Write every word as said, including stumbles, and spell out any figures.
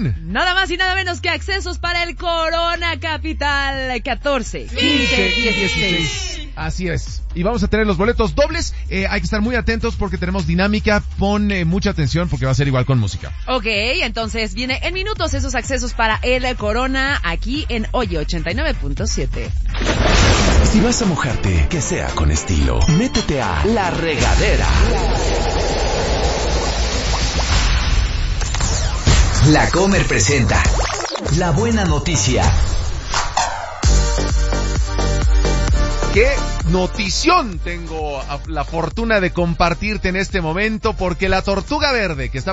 con... Nada más y nada menos que accesos para el Corona Capital catorce, quince, dieciséis. Así es. Y vamos a tener los boletos dobles. Eh, hay que estar muy atentos porque tenemos dinámica. Pon eh, mucha atención porque va a ser igual con música. Ok, entonces viene en minutos esos accesos para el Corona aquí en Oye ochenta y nueve punto siete. Si vas a mojarte, que sea con estilo. Métete a La Regadera. La Comer presenta La Buena Noticia. ¿Qué notición tengo la fortuna de compartirte en este momento? Porque la tortuga verde que está